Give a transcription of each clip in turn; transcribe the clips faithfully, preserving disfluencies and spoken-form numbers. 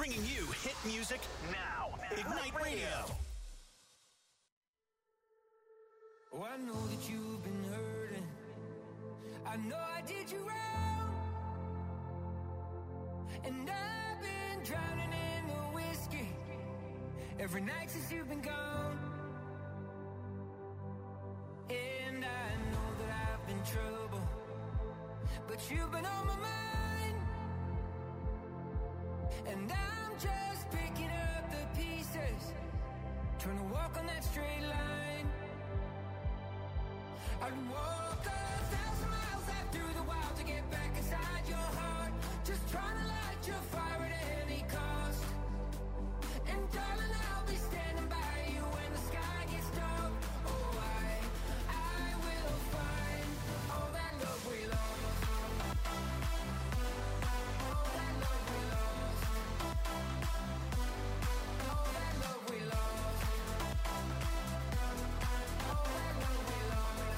bringing you hit music now. Ignite Radio. Oh, I know that you've been hurting. I know I did you wrong. And I've been drowning in the whiskey every night since you've been gone. And I know that I've been trouble, but you've been on my mind. And I'm just picking up the pieces, trying to walk on that straight line. I'd walk a thousand miles out through the wild to get back inside your heart, just trying to light your fire at any cost. And darling, I'll be standing by you when the sky gets dark. Oh, I, I will find all that love we lost. All that love we lost. All that love we lost. All that love we lost.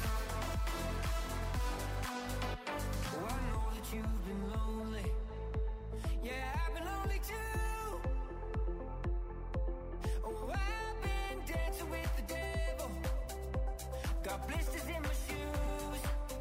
Oh, I know that you've been lonely. Yeah, I've been lonely too. Oh, I've been dancing with the devil. Got blisters in my shoes.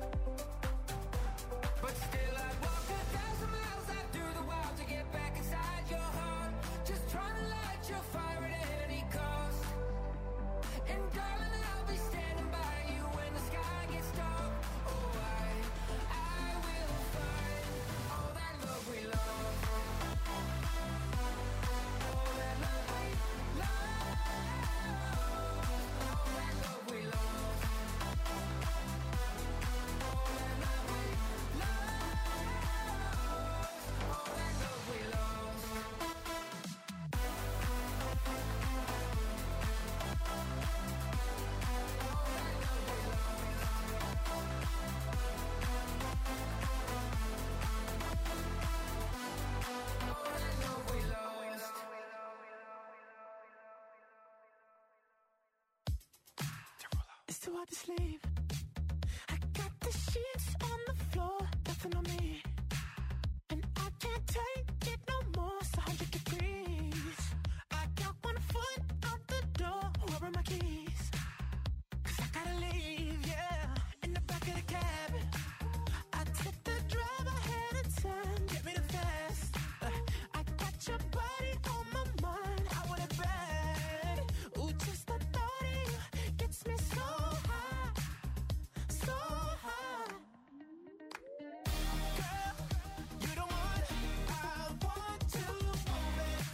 But still I'd walk a thousand miles out through the wild to get back inside your heart, just trying to light your fire at any cost. And darling, I'll be standing by you when the sky gets dark. Oh, I, I will find all that love we lost. All that love we lost. All that love we lost. All that love we lost. All that love we lost. All that love we lost. It's too hard to sleep. I got the sheets on the floor, nothing on me. And I can't take it no more, it's a hundred degrees. I got one foot out the door, where are my keys? Cause I gotta leave, yeah, in the back of the cab. I took the drive ahead of time, get me the fast. Uh, I got your body on my mind, I want it bad. Ooh, just the thought of you gets me so high, so high. Girl, you the one I want to open.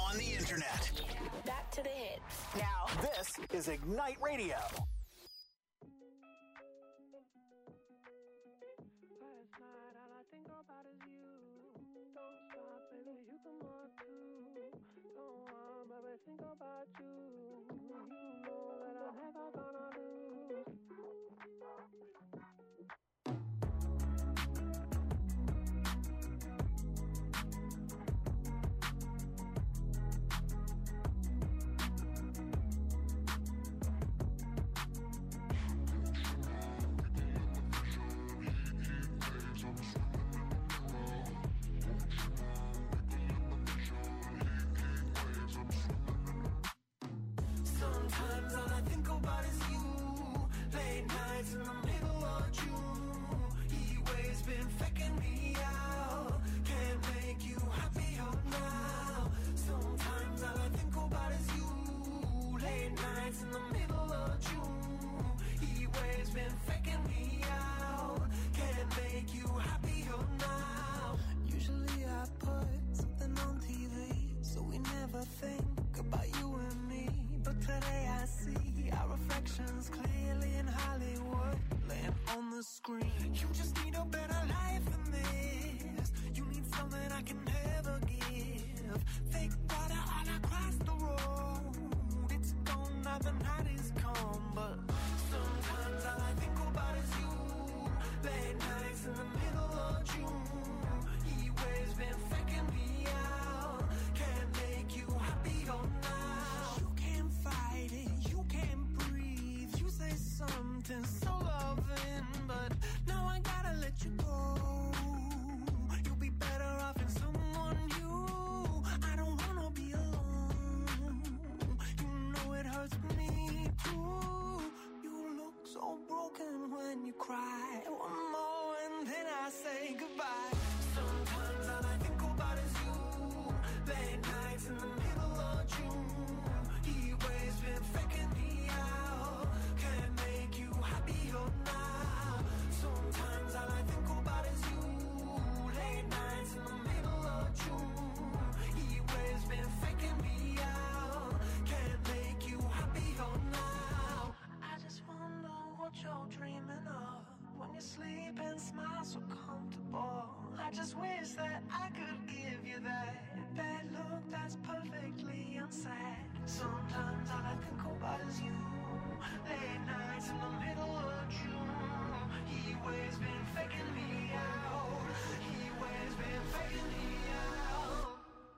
on the internet. Back to the hits. Now, this is Ignite Radio. Last night, all I think about is you. Don't stop, baby, you come on too. Don't want, baby, think about you. You know that I'm never gonna lose. Sometimes all I think about is you. Late nights in the middle of June. He waves been faking me out. Can't make you happier now. Sometimes all I think about is you. Late nights in the middle of June. He waves been faking me out. Can't make you happier now. Usually I put something on T V, so we never think about you and me. But today I see our reflections clearly in Hollywood, laying on the screen. You just need a better life than this. You need something I can never give. Fake water all across the road. It's gone now, the night is come. But sometimes all I think about is you. Late nights in the middle of June. He waves been faking me out. Can't make you happier now. You can't fight it, you can't breathe. You say something so loving, but now I gotta let you go. You'll be better off in someone new. I don't wanna be alone. You know it hurts me too. You look so broken when you cry. One more and then I say goodbye. Sometimes all I think about is you. Late nights in the middle of June. He waves been faking me out. Can't make you happier now. Sometimes all I think about is you. Late nights in the middle of June. He waves been faking me out. Can't make you happier now. I just wonder what you're dreaming of when you sleep and smile so comfortable. I just wish that I could give you that bad look that's perfectly unsaid. Sometimes all I think about is you. Late nights in the middle of June. He waves been faking me out. He waves been faking me out.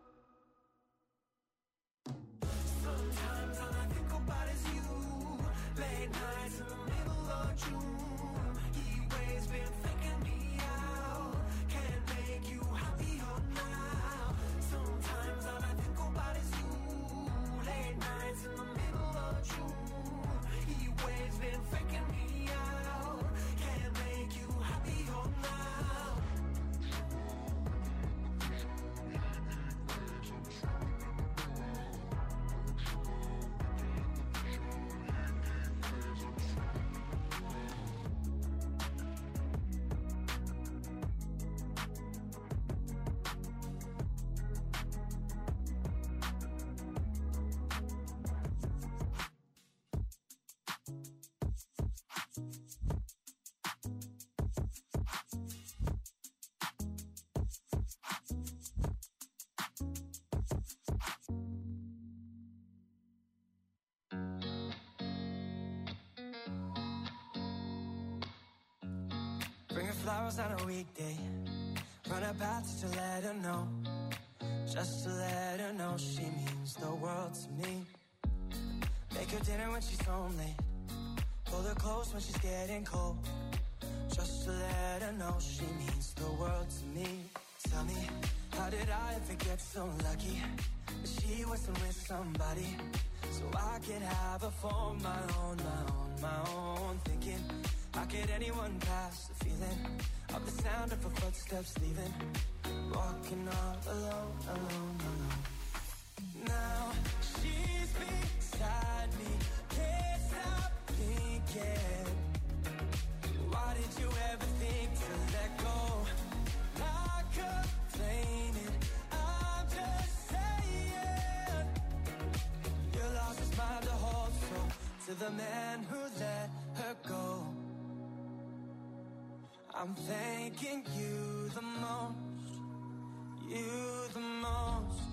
Sometimes all I think about is you. Late nights in the middle of June. He waves been faking me out. Can't make you happier now. Sometimes all I think about is you. Late nights in the middle of June. He waves been faking me out. Can't make you happier now. Bring her flowers on a weekday. Run her path to let her know. Just to let her know she means the world to me. Make her dinner when she's home late. Pull her close when she's getting cold. Just to let her know she means the world to me. Tell me, how did I ever get so lucky that she wasn't with somebody so I could have her for my own, my own, my own. Thinking, how could anyone pass the feeling of the sound of her footsteps leaving? Walking all alone, alone, alone. Now she's beside me, can't stop thinking. Why did you ever think to let go? Not complaining, I'm just saying. to the man who let her go. I'm thanking you the most, you the most.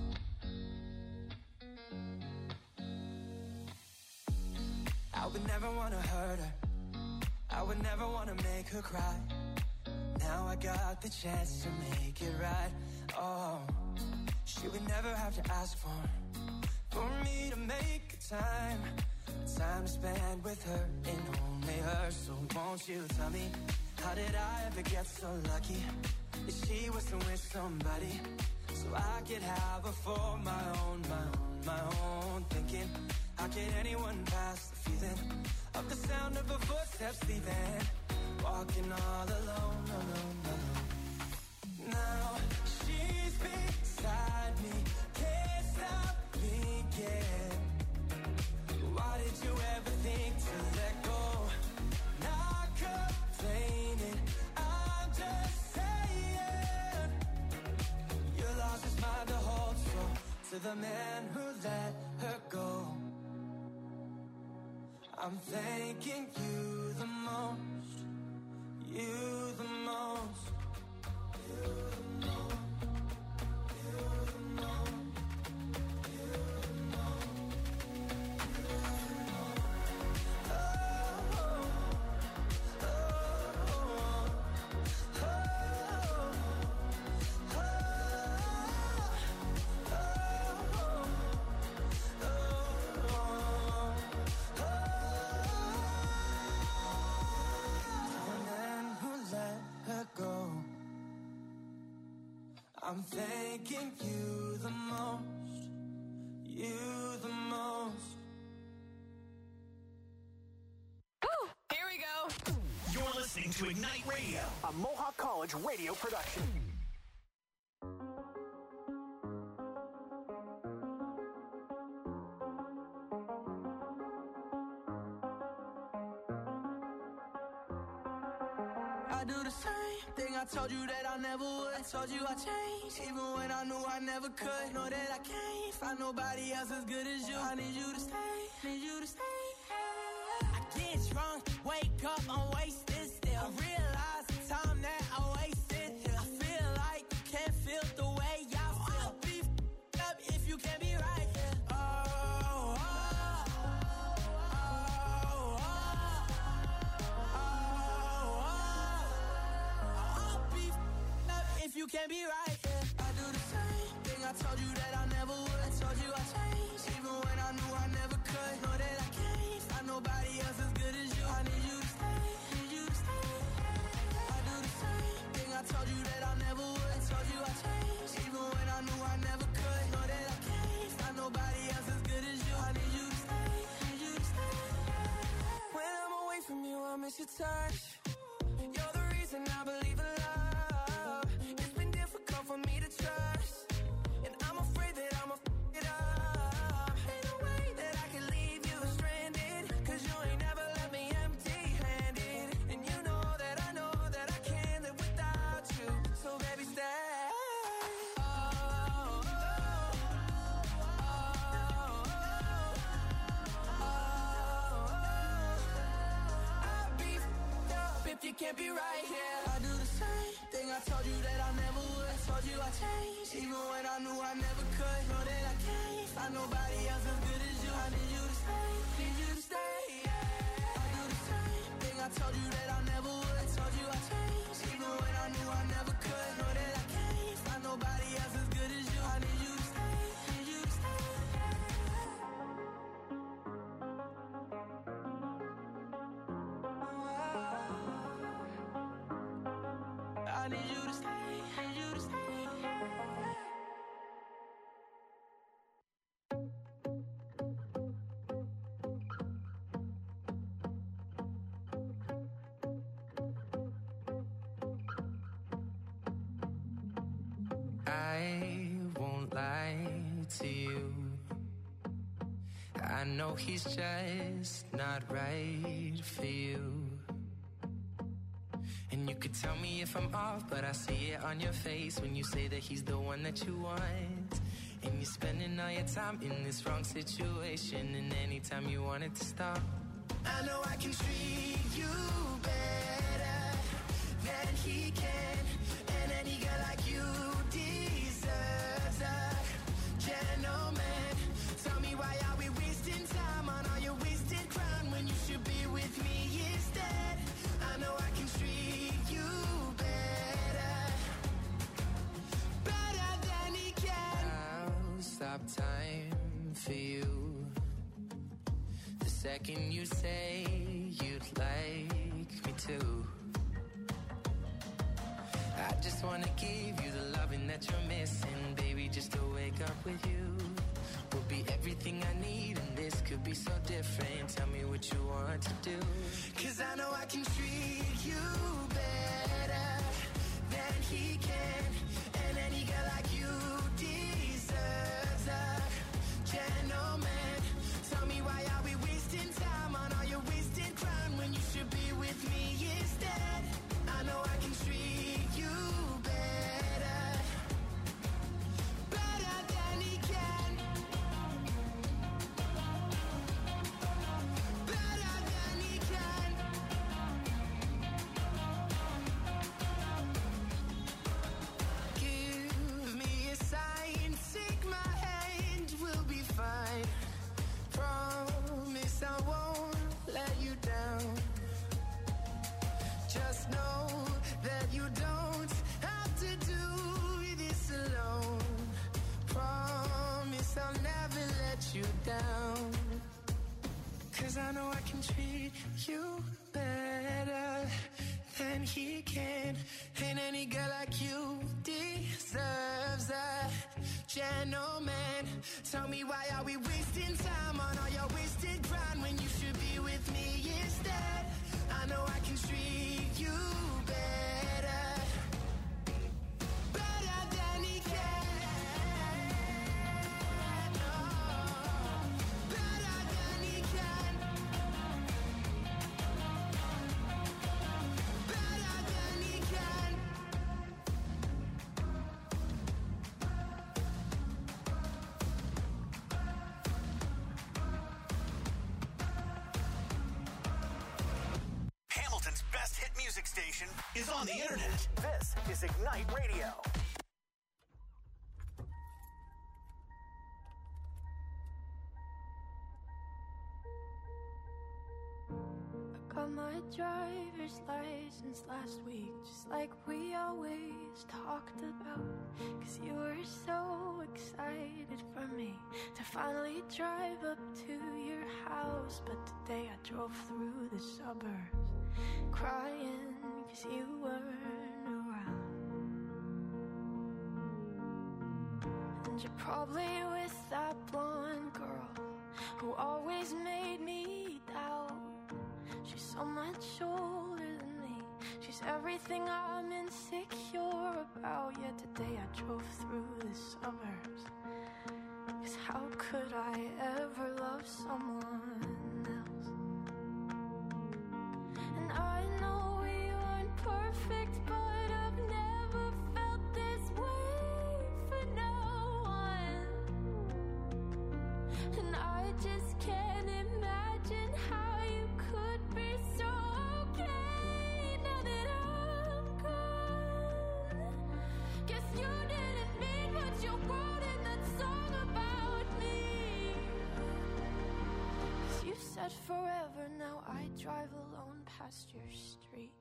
I would never want to hurt her, I would never want to make her cry. Now I got the chance to make it right. Oh, she would never have to ask for For me to make time Time to spend with her and only her. So won't you tell me, how did I ever get so lucky that she was with somebody so I could have her for my own, my own, my own. Thinking, how can anyone pass the feeling of the sound of her footsteps leaving, walking all alone, alone, alone. Now she's beside me, can't stop thinking. Why did you ever think to let go? Not complaining, I'm just saying. Your loss is mine to hold, so to the man who let her go, I'm thanking you the most, you the most, you the most, you the most, you the most, you the most. Oh, oh, oh, oh, oh, I'm thanking you the most, you the most. Woo! Here we go. You're listening to Ignite Radio, a Mohawk College radio production. I do the same thing I told you that I never would. I told you I changed, even when I knew I never could. Know that I can't find nobody else as good as you. I need you to stay, need you to stay. I get drunk, wake up, I'm wasted still. I realize the time that I wasted here. I feel like you can't feel the way I feel. I'll be f***ed up if you can't be right here. Oh, oh, oh, oh, oh. I'll be f***ed up if you can't be right here. I do the same thing I told you that I never would. I told you I changed, even when I knew I never could. Know that I can't find nobody else as good as you. I need you to stay, need you to stay. I do the same thing I told you that I never would. I told you I changed, even when I knew I never could. Know that I can't find nobody else as good as you. I need you to stay, need you to stay. When I'm away from you, I miss your touch. You're the reason I believe in love. It's been difficult for me to trust, and I'm afraid that I'ma f*** it up. Ain't no way that I can leave you stranded, cause you ain't never left me empty-handed. And you know that I know that I can't live without you. So baby, stay. Oh, oh, oh, oh, oh, oh. I'll be f***ed up if you can't be right here. I do the same thing I told you that I never would. I told you I changed, even when I knew I never could. Know that I can't find nobody else as good as you. I need you to stay, need you to stay. I do the same thing I told you that I never would. I told you I changed, even when I knew I never could. Know that I can't find nobody else as good as you. I need you to stay, need you to stay. I need you to stay, need you to stay. I won't lie to you. I know he's just not right for you. And you could tell me if I'm off, but I see it on your face when you say that he's the one that you want. And you're spending all your time in this wrong situation, and anytime you want it to stop, I know I can treat you better than he can. And any girl like you deserves a gentleman. Tell me, why are we wasting time on all your wasted crown when you should be with me instead? I know I can treat you better, better than he can. I'll stop time for you the second you say you'd like me to. I just wanna give you the loving that you're missing, baby, just to wake up with you will be everything I need, and this could be so different. Tell me what you want to do, 'cause I know I can treat you better than he can. And any girl like you deserves a gentleman. Tell me, why are we wasting time on all your wasted crown when you should be with me instead? I know I can treat you better, better than he can, better than he can. Give me a sign, take my hand, we'll be fine. Promise I won't let you down. Just know that you don't have to do this alone. Promise I'll never let you down. 'Cause I know I can treat you better than he can. And any girl like you deserves a gentleman. Tell me, why are we wasting time on all your wasted grind when you should be with me instead? I know I can treat you better, better than he can. Oh, better than he can, better than he can. Hamilton's best hit music station is on the internet. This is Ignite Radio. Got my driver's license last week, just like we always talked about. 'Cause you were so excited for me to finally drive up to your house. But today I drove through the suburbs crying 'cause you weren't around. And you're probably with that blonde girl who always made me doubt. She's so much older than me. She's everything I'm insecure about. Yet today I drove through the suburbs. 'Cause how could I ever love someone else? And I know we weren't perfect, but I've never felt this way for no one. And I just can't imagine how you could be so okay now that I'm gone. Guess you didn't mean what you wrote in that song about me. 'Cause you said forever, now I drive alone past your street.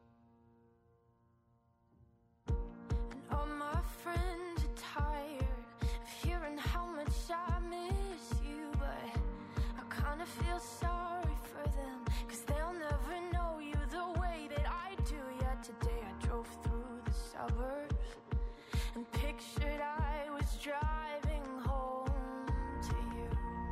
And all my friends are tired of hearing how much I miss you. But I kinda feel sorry for them, 'cause they'll never know you the way that I do. Yet today I drove through the suburbs and pictured I was driving home to you.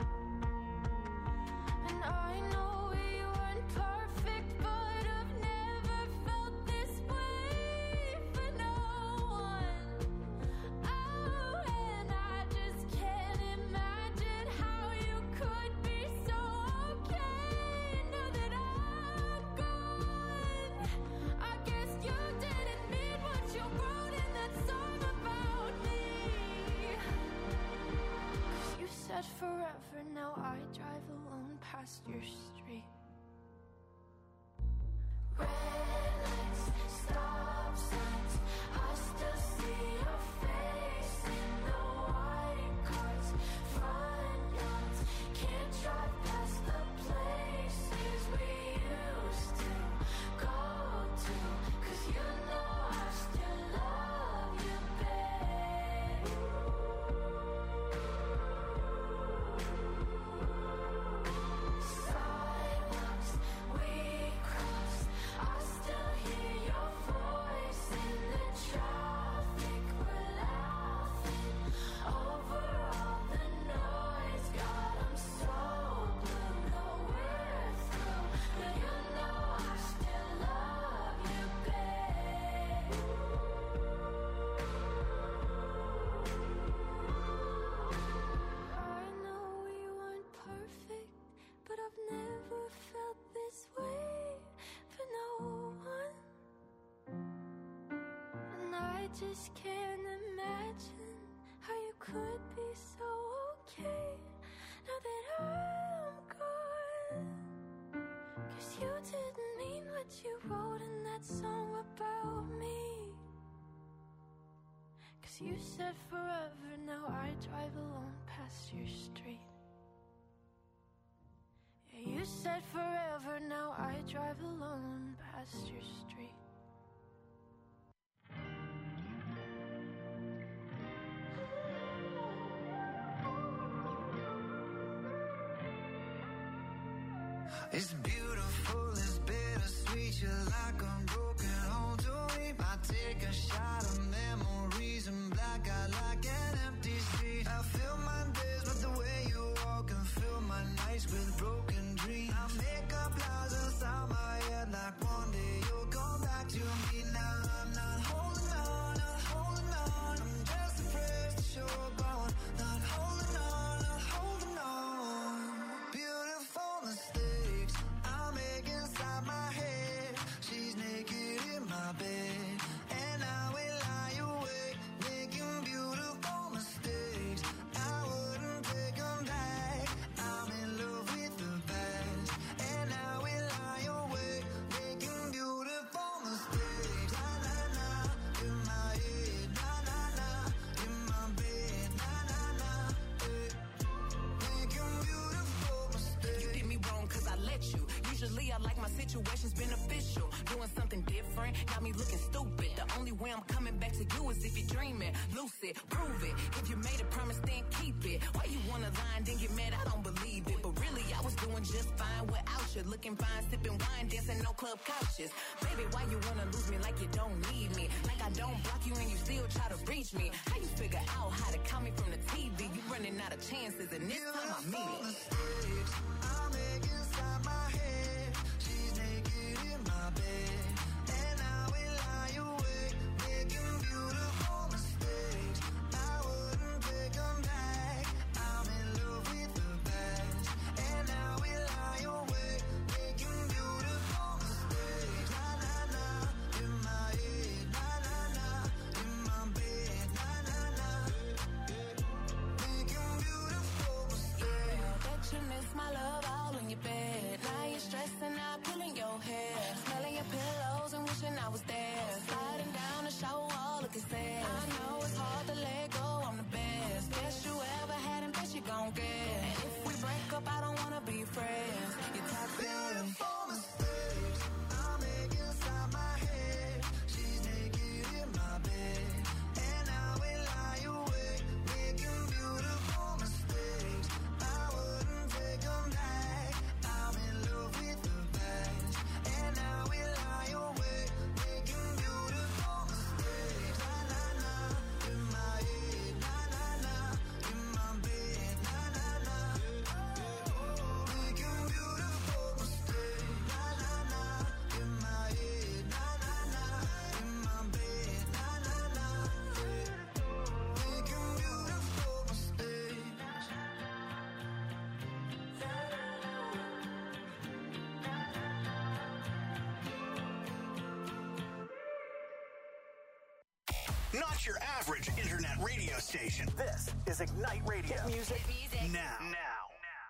And I know we weren't perfect, but I've never felt this way for no one. Oh, and I just can't imagine how you could be so okay now that I'm gone. I guess you didn't mean what you wrote in that song about me. 'Cause you said forever, now I drive alone past your street. I just can't imagine how you could be so okay now that I'm gone. Cause you didn't mean what you wrote in that song about me. Cause you said forever, now I drive alone past your street. Yeah, you said forever, now I drive alone past your street. It's beautiful, it's bittersweet. You're like a broken home to me. I take a shot of memories and black out like an empty street. I fill my days with the way you walk and fill my nights with broken dreams. I make up lies inside my head like one day you'll come back to me. Now I'm not holding on, not holding on. I'm just afraid that you're gone. Not holding on, not holding on. Beautiful mistakes I make inside my head. She's naked in my bed, and I will lie awake, making beautiful mistakes. I wouldn't take them back. I'm in love with the past, and I will lie awake, making beautiful mistakes. Na na na, in my head, na na na, in my bed, na na na, eh. Making beautiful mistakes. You did me wrong cause I let you. Usually I like my situations beneficial. Doing something different, got me looking stupid. The only way I'm coming back to you is if you're dreaming. Lucid, prove it. If you made a promise, then keep it. Why you wanna lie and then get mad? I don't believe it. But really, I was doing just fine without you. Looking fine, sipping wine, dancing no club couches. Baby, why you wanna lose me like you don't need me? Like I don't block you and you still try to reach me. How you figure out how to count me from the T V? You running out of chances and this time I mean it. Mistakes I make inside my head. She's naked in my bed, and I will lie awake, making beautiful mistakes. I wouldn't take them back. I'm in love with the past, and I will lie awake, making beautiful mistakes. Na na na, in my head, na na na, in my bed, na na na, making beautiful mistakes. I bet you miss my love all in your bed. Now you're stressing out, pulling your hair, smelling your pillows and wishing I was there. Sliding down the shower wall, looking sad. I know it's hard to let go, I'm the best. Best you ever had and best you gon' get. And if we break up, I don't wanna be friends. You're toxic. Beautiful mistakes I make inside my head. She's naked in my bed, and I will lie awake, making beautiful mistakes. I wouldn't take them back. I'm in love with the past, and I will lie awake, making beautiful mistakes. Na na na, in my head, na na na, in my bed, na na na, making beautiful mistakes. Na na na, in my head, na na na, in my bed, na na na, making beautiful mistakes. Not your average internet radio station. This is Ignite Radio. Music, now. Now.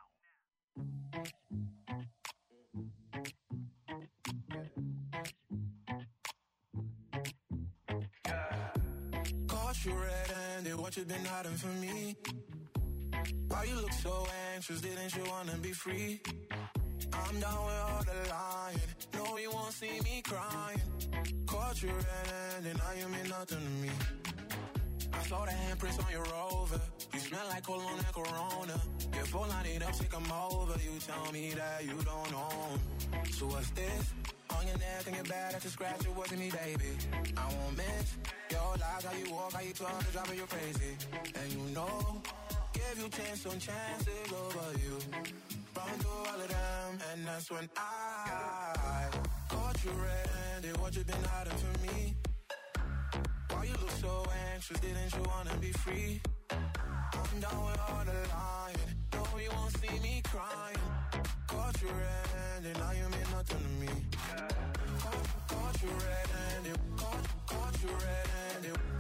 Caught you red-handed, what you been hiding from me? Why you look so anxious, didn't you wanna be free? I'm down with all the lying, no you won't see me crying. Caught you red-handed, now you mean nothing to me. I saw the handprints on your Rover, you smell like cologne and Corona. If all I need up, take 'em over, you tell me that you don't own. So what's this? On your neck and your back, that's a scratch, it wasn't me, baby. I won't miss your lies, how you walk, how you talk, it's driving you crazy. And you know, give you chance on chances over you. Run through all of them, and that's when I caught you red-handed, what you been hiding from me? Why you look so anxious, didn't you wanna be free? I'm down with all the lying, no you won't see me crying. Caught you red-handed, now you mean nothing to me. Caught, caught you red-handed, caught, caught you red-handed.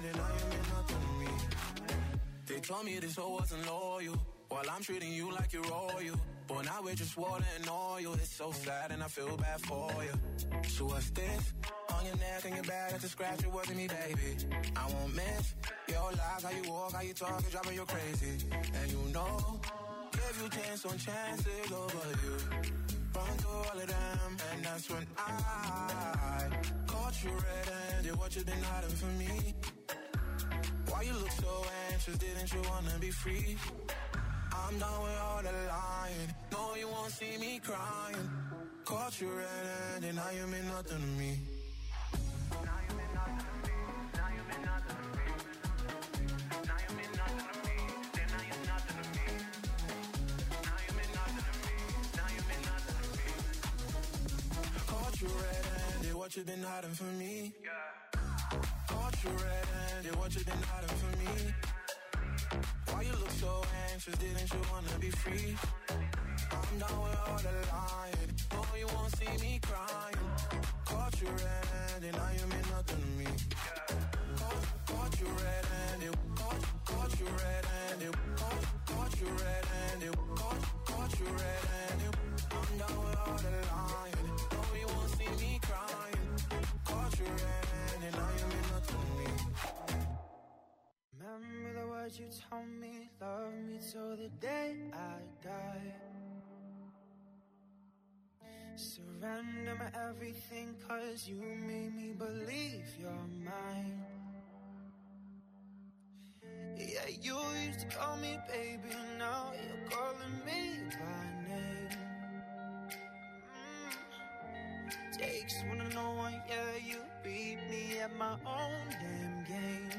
and now you mean nothing to me. They told me this hoe wasn't loyal, while I'm treating you like you're royal. But now we're just water and oil. It's so sad and I feel bad for you. So what's this? On your neck and your back, that's a scratch, it wasn't me, baby. I won't miss your lies, how you walk, how you talk, it's driving you crazy. And you know, give you chance on chances over you. Run through all of them, and that's when I caught you red-handed. What you been hiding from me? Why you look so anxious? Didn't you wanna be free? I'm done with all the lying. No, you won't see me crying. Caught you red-handed, now you mean nothing to me. Now you mean nothing to me. Now you mean nothing to me. Now you mean nothing to me. Then now you're nothing to me. Now you mean nothing to me. Now you mean nothing to me. Caught you red-handed, what you been hiding from me? Yeah. Caught you red-handed, what you been hiding from me? Why you look so anxious? Didn't you wanna be free? I'm done with all the lying. No, you won't see me crying. Caught you red-handed, now you mean nothing to me. Caught, caught you red-handed, caught, caught you red-handed, caught, caught you red-handed, caught, caught you red-handed. I'm done with all the lying. No, you won't see me crying. Caught you red-handed, now you mean nothing to me. Remember the words you told me, love me till the day I die. Surrender my everything, cause you made me believe you're mine. Yeah, you used to call me baby, now you're calling me by name. mm. Takes one to know one, yeah, you beat me at my own damn game.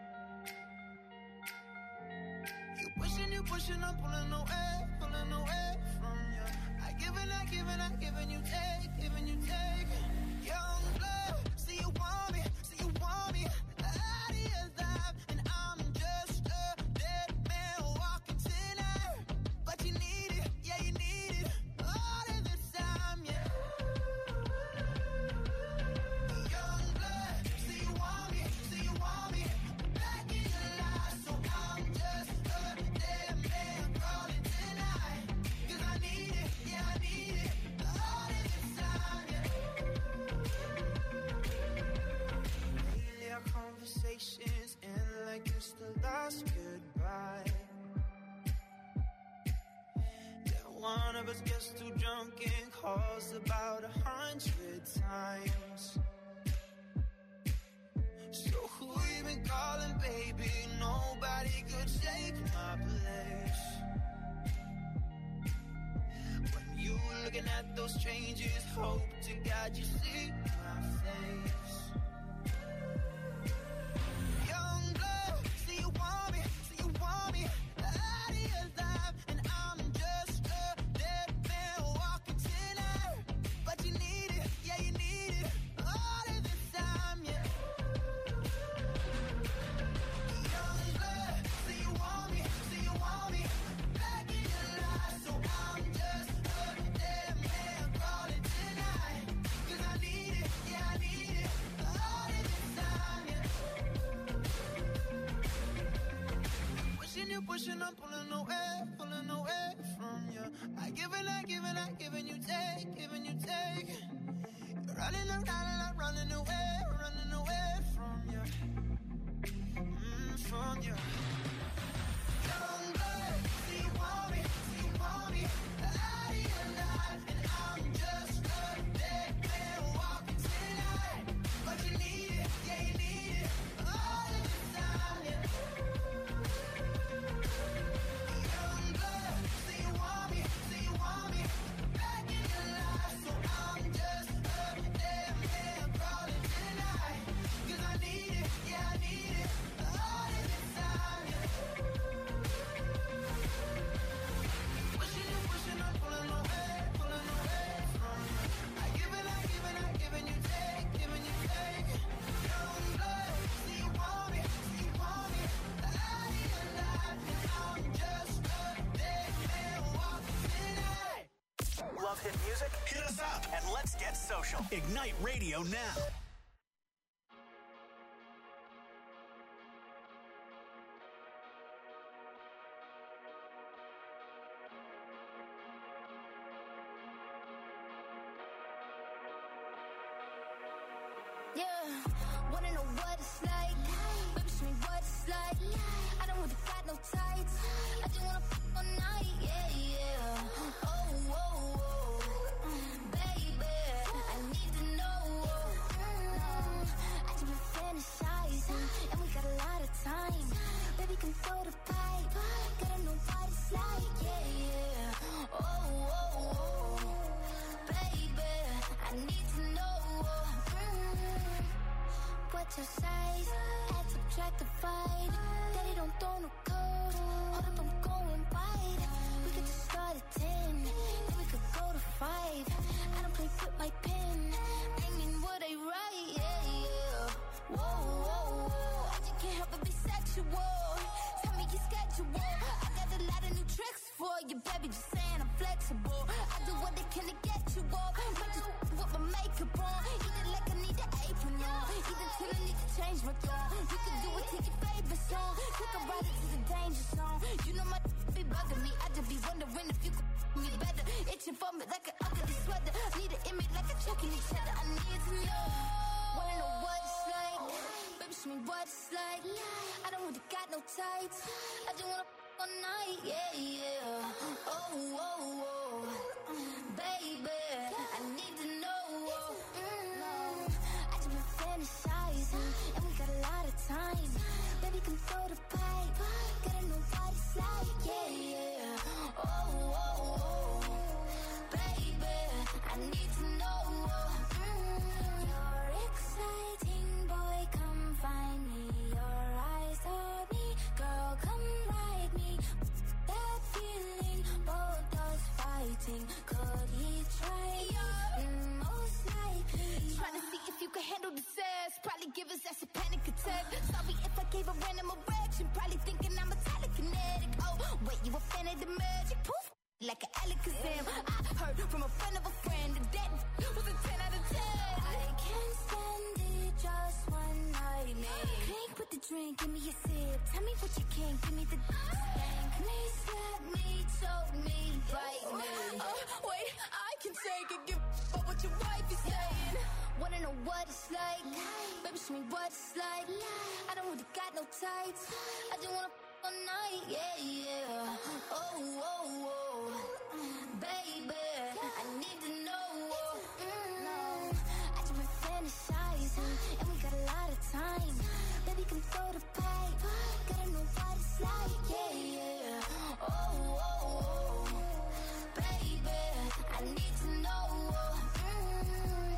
You pushing, you pushing, I'm pulling away, pulling away from you. I give and I give and I give and you take, giving you take. Young blood, see you want me, see you want me. Out of your life, and I'm just a dead man walking tonight. But you need it, yeah, you need it. All of this time, yeah. Young blood, see you want me, see you want me. Back in your life, so I'm just a dead man crawling tonight. Cause I need it, yeah, I need it. All of this time, yeah. Lately our conversations end like it's the last goodbye. Yeah, one of us gets too drunk and calls about a hundred times. So who you been calling, baby? Nobody could take my place. When you looking at those changes, hope to God you see my face. Young blood, see you want me, see you want me. Out of your life, and I'm just a dead man walking tonight. But you need it, yeah, you need it. All of this time, yeah. Young blood, see you want me, see you want me. Back in your life, so I'm just a dead man crawling tonight. Cause I need it, yeah, I need it. All of this time, yeah. Pushing you, pushing, I'm pulling away, pulling away from you. I give and I give and I give and you take, giving you take. You're running around and I'm running away, running away from you. Mm, from you. Young blood, see you want me, see you want me. Out of your life, and I'm just a dead man walking tonight. But you need it, yeah, you need it. All of this time, yeah. Young blood, see you want me, see you want me. Back in your life, so I'm just a dead man crawling tonight. Cause I need it, yeah, I need it. All of this time, yeah. Pushing you, pushing, I'm pulling away, pulling away from you. I give and I give and I give and you take, giving you take. Young blood, see you want me, see you want me. Out of your life, and I'm just a dead man walking tonight. Love hit music? Hit us up and let's get social. Ignite Radio now. Yeah, wanna know what it's like? Baby, show me what it's like. I don't really got no tights. I just wanna f all night. Yeah, yeah. Oh, oh, oh, baby, I need to know. I just been fantasizing, and we got a lot of time. Baby, come throw the pipe. Gotta know what it's like. Yeah, yeah. Oh, oh, oh, baby, I need to know. What's your size? Add, subtract, divide. Daddy don't throw no code. Hold up, I'm going wide. We could just start at ten, then we could go to five. I don't play with my pen. I mean what I write. Yeah, yeah. Whoa, whoa, whoa. I just can't help but be sexual. Tell me your schedule. I got a lot of new tricks for you, baby. Just saying I'm flexible. I do what I can to get you off. Might just with my makeup on. Eat it like I need an apron on. Eat it till I need to change my tone. You can do it to your favorite song. Take a ride into the danger zone. You know my be bugging me. I just be wondering if you could me better. Itching for me like an ugly sweater. Need an image like a checking each other. I need to know. Wanna know what it's like? Baby, show me what it's like. I don't really got no tights. I just wanna f all night. Yeah, yeah. Oh, oh, oh, baby, I need to know. Mm, I just been fantasizing, and we got a lot of time. Baby, come throw the pipe. Gotta know what it's like. Yeah, yeah. Oh, oh, oh, baby, I need to know. Mm, you're exciting, boy, come find me. Your eyes on me, girl, come ride me. That feeling, both us fighting. Could he try? Mm, most likely. Trying to see if you can handle the sass. Probably give us that's a panic attack. Sorry if I gave a random erection. Probably thinking I'm a telekinetic. Oh, wait, you a fan of the magic? Poof, like an Alakazam. I heard from a friend of a friend that that was a ten out of ten. I can't stand it, just one night, man. Drink with the drink, give me a sip. Tell me what you can, give me the spank me, slap me, choke me, bite me. Oh, wait, I can take it, give up what your wife is saying. Wanna know what it's like? Baby, show me what it's like. I don't really got no tights. I just wanna f all night. Yeah, yeah. Oh, oh, oh, baby, I need to know. Mm, I just been fantasizing, and we got a lot of time. Baby, come throw the pipe. Gotta know what it's like. Yeah, yeah. Oh, oh, oh, baby, I need to know. Mm.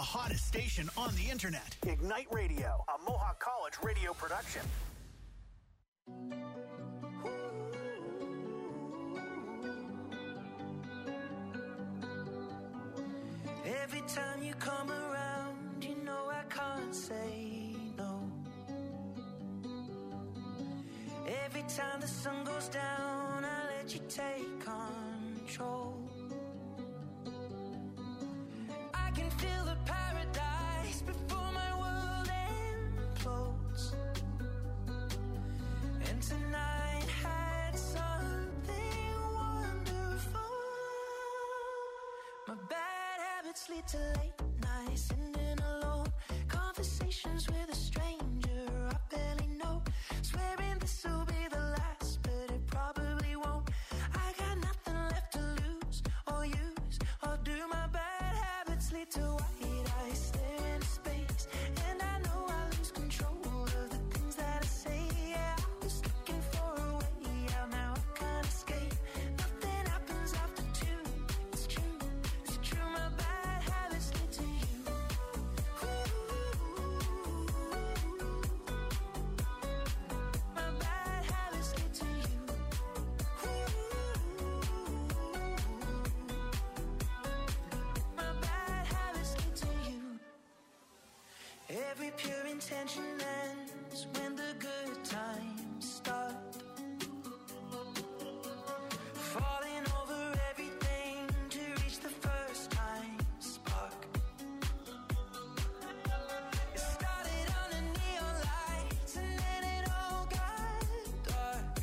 hottest station on the internet. Ignite Radio, a Mohawk College radio production. Every time you come around, you know I can't say no. Every time the sun goes down, I let you take control. I can feel the paradise before my world implodes. And tonight had something wonderful. My bad habits lead to late nights, sitting alone, conversations with a stranger I barely know, swearing this will be the last, but it probably won't. I got nothing left to lose or use or do. My bad habits lead to white eyes staring into space, and I know I lose control of the things that I say. Yeah, I was looking for a way out, now I can't escape. Nothing happens after two. It's true, it's true. My bad habits lead to you. My bad habits lead to you. My bad habits lead to you. Every pure intention ends when the good times start. Falling over everything to reach the first time spark. It started under neon lights and then it all got dark.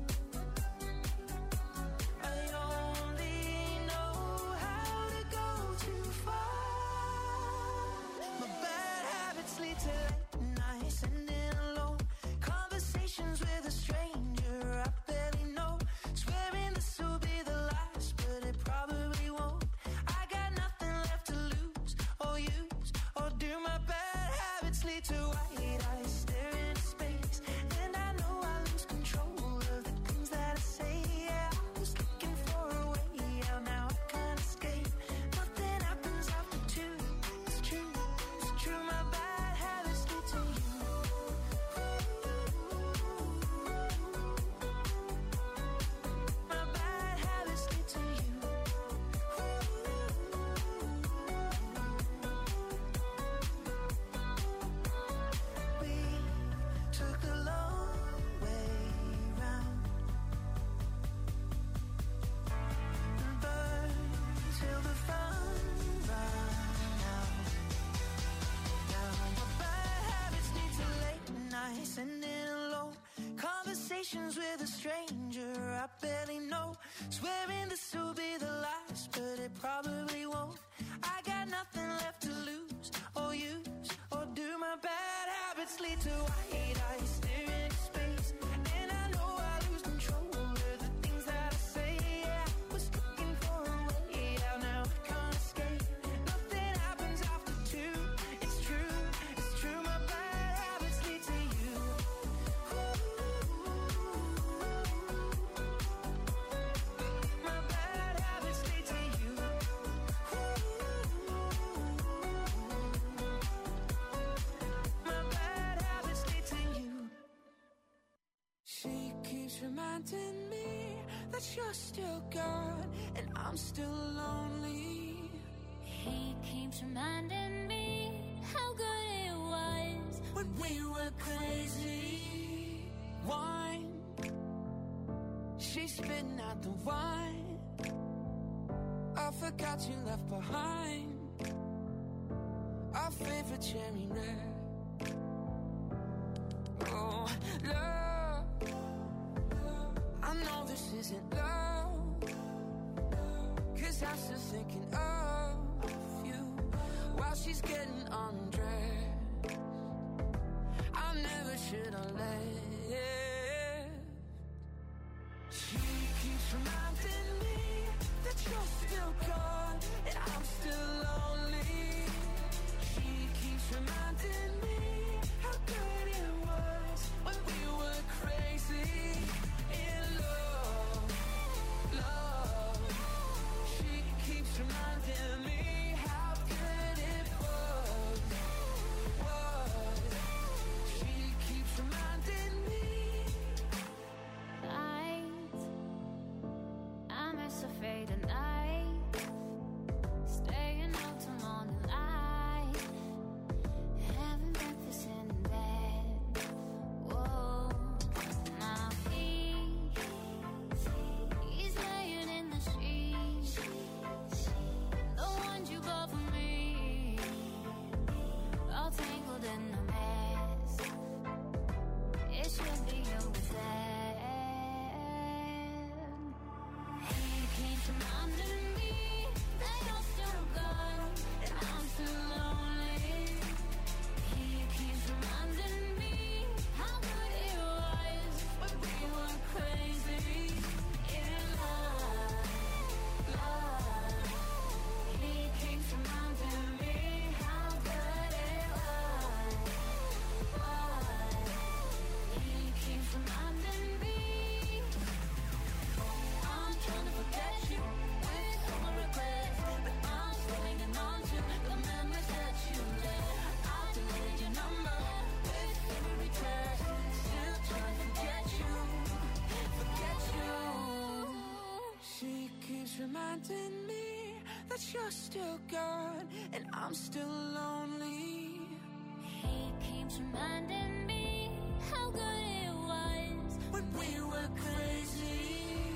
I only know how to go too far. My bad habits lead to late nights, sitting alone, conversations with a stranger I barely know, swearing this will be the last, but it probably won't. I got nothing left to lose or use or do. My bad habits lead to white eyes staring into space, and I know I lose control of the things that I say. Yeah, I was looking for a way out, now I can't escape. Nothing happens after two. It's true, it's true. My bad habits lead to you. My bad habits lead to you. We took the long way round and burned till the fun ran out. Now my bad habits lead to late nights, sitting alone, conversations with a stranger I barely know, swearing this will be the last, but it probably won't. I got nothing left to lose or use or do. My bad habits lead to white eyes staring into space, and I know I lose control of the things that I say. Yeah, I was looking for a way out, now I can't escape. Nothing happens after two. It's true, it's true. My bad habits lead to you. My bad habits lead to you. My bad habits lead to you. She keeps reminding me that you're still gone and I'm still lonely. He keeps reminding me how good it was When we were crazy, wine. She's spitting out the wine. I forgot you left behind our favorite cherry red. Oh, love, I know this isn't love, 'cause I'm still thinking of you while she's getting undressed. I never should have left. She keeps reminding me that you're still gone and I'm still lonely. She keeps reminding me how good it was when we were crazy in love, love. She keeps reminding me how good it was. reminding me that you're still gone and I'm still lonely. He keeps reminding me how good it was when we were crazy.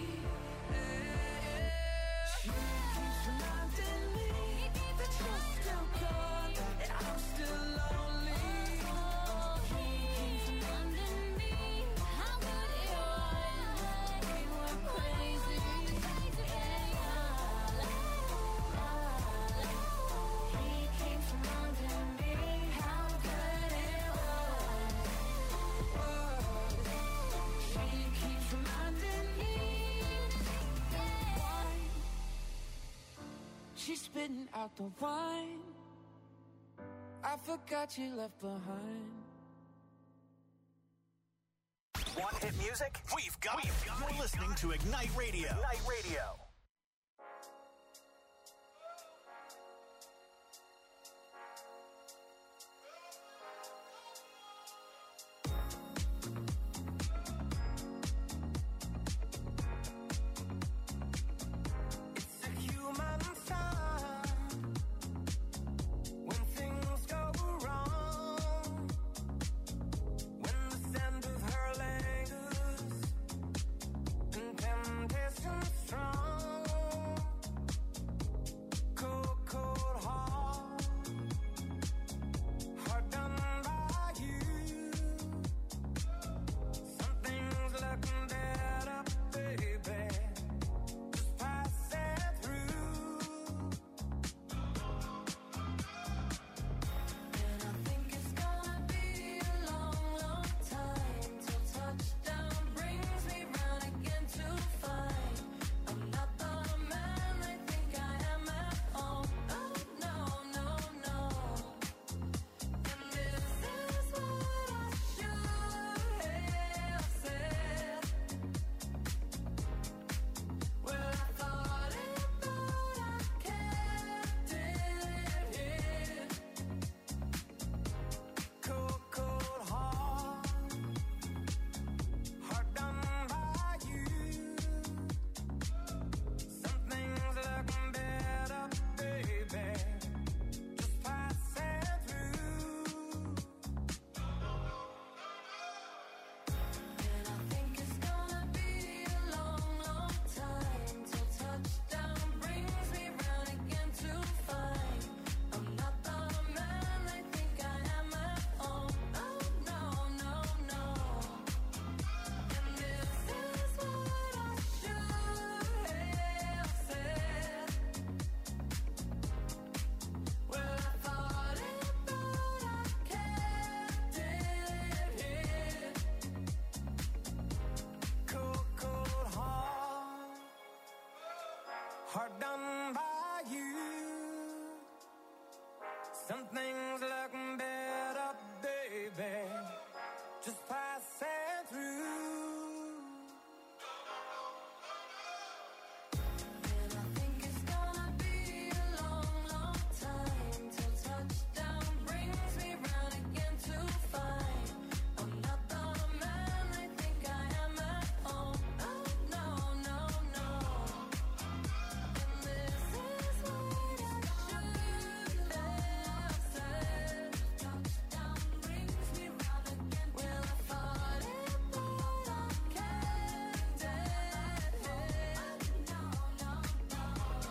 She keeps reminding me that you're still gone and I'm still lonely. He keeps reminding me how good it was when we were crazy. He keeps reminding me how good it was. She keeps reminding me. She's spitting out the wine I forgot you left behind. Want hit music? We've got it. You're listening to Ignite Radio. Ignite Radio. It's a human sign when things go wrong, when the scent of her lingers and temptation strong. Cold, cold heart, heart done by you. Something's looking better, baby. Just pass it through. And I think it's gonna be a long, long time till touchdown brings me round again to find I'm not the man they think I am at home. Oh no, no, no. And this is what I should have said. Well, I thought it, but I kept it hid. Cold, cold heart, heart done by you. Something's looking better, baby. Just pass it through. And I think it's gonna be a long, long time till touchdown brings me round again to find I'm not the man they think I am at home. Oh no, no, no. And this is what I should have said. Well, I thought it, but I kept it hid. Cold, cold heart, heart done by you. Something's looking better, baby. Just pass it through. And I think it's gonna be a long, long time till touchdown brings me round again to find I'm not the man they think I am at home. Oh no, no, no. And this is what I should have said. Touchdown brings me round again. Well, I thought it, but I kept it hid. No, no, no.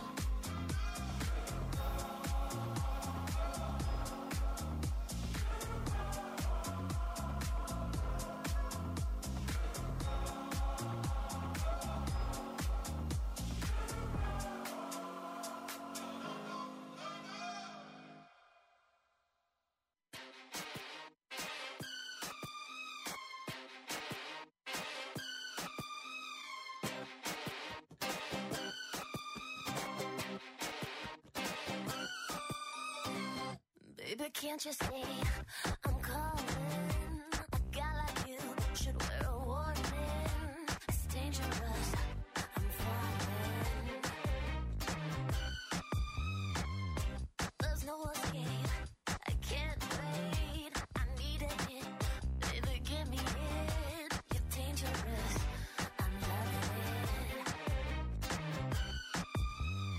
Baby, can't you see I'm calling? A guy like you should wear a warning. It's dangerous, I'm falling. There's no escape, I can't wait. I need a hit, baby, give me it. You're dangerous, I'm loving it.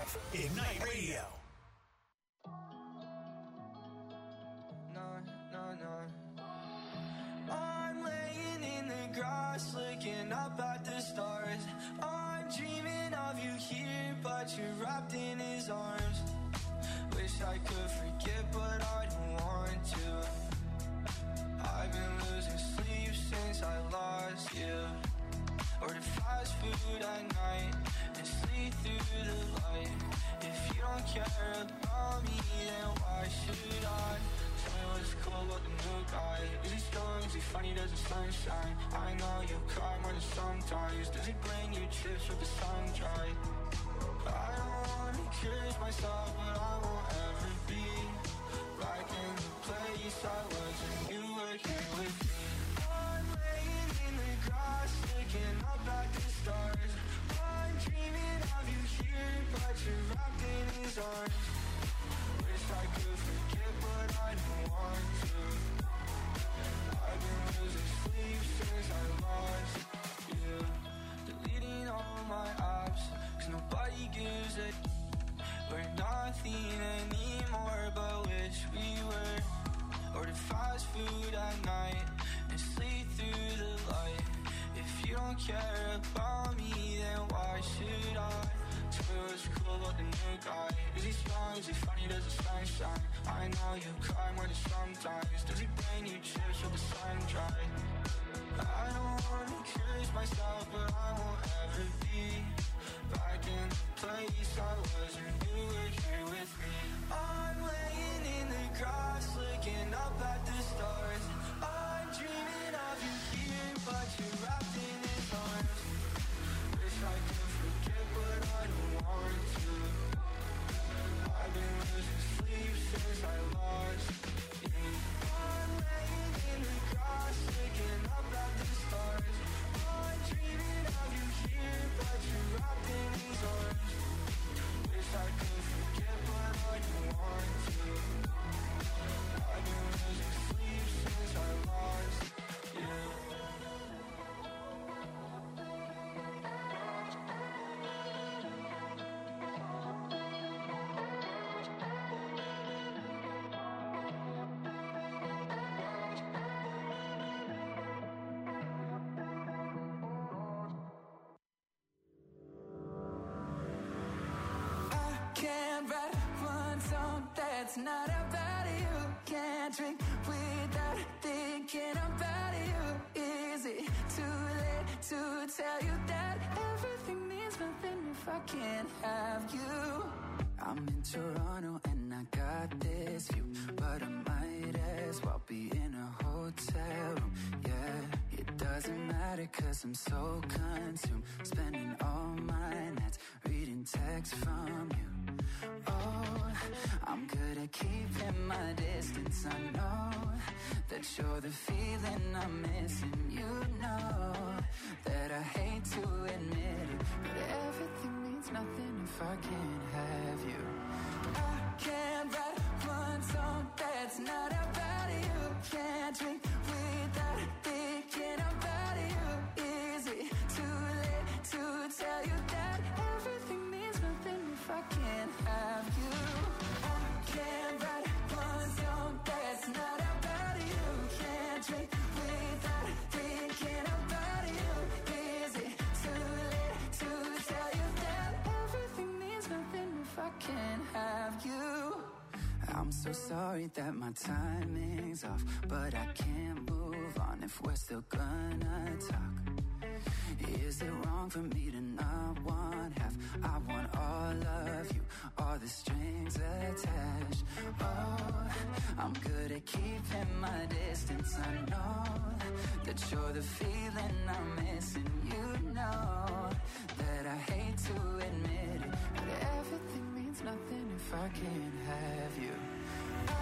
Ignite Radio. No, no, no. I'm laying in the grass, looking up at the stars. I'm dreaming of you here, but you're wrapped in his arms. Wish I could forget, but I don't want to. I've been losing sleep since I lost you. Order fast food at night and sleep through the light. If you don't care about me, then why should I? Tell me what's cool about the new guy. Is he strong? Is he funny? Does the sun shine? I know you cry more than sometimes. Does he bring you chips with the sun dry? I don't wanna curse myself, but I won't ever be back in the place I was when you were here with me. I'm laying in the grass, looking up at the stars. I'm dreaming of you here, but you're wrapped in his arms. Wish I could forget, but I don't want to. I've been losing sleep since I lost you. Deleting all my apps, cause nobody gives a. We're nothing anymore, but wish we were. Order fast food at night and sleep through the light. If you don't care about me, then why should I? Tell me what's cool about the new guy. Is he strong? Is he funny? Does the sun shine? I know you cry more than sometimes. Does he bring you chips with the sun dry? I don't wanna curse myself, but I won't ever be back in the place I was when you were here with me. I'm laying in the grass, looking up at the stars. I'm dreaming of you here, but you're wrapped in his arms. Wish I could forget, but I don't want to. I've been losing sleep since I lost you. I'm laying in the grass, looking up at the stars. I'm dreaming of you here, but you're wrapped in his arms. Wish I could forget, but I don't want to. I've been losing sleep since I lost you. Can't write one song that's not about you. Can't drink without thinking about you. Is it too late to tell you that everything means nothing if I can't have you? I'm in Toronto and I got this view, but I might as well be in a hotel room. Yeah, it doesn't matter cause I'm so consumed, spending all my nights reading texts from you. Oh, I'm good at keeping my distance. I know that you're the feeling I'm missing. You know that I hate to admit it, but everything means nothing if I can't have you. I can't write one song that's not about you. Can't drink without thinking about you. Is it too late to tell you that everything means nothing if I can't have you? I can't write one song that's not about you. Can't drink without thinking about you. Is it too late to tell you that everything means nothing if I can't have you? I'm so sorry that my timing's off, but I can't move on if we're still gonna talk. Is it wrong for me to not want half? I want all of you, all the strings attached. Oh, I'm good at keeping my distance. I know that you're the feeling I'm missing. You know that I hate to admit it, but everything means nothing if I can't have you.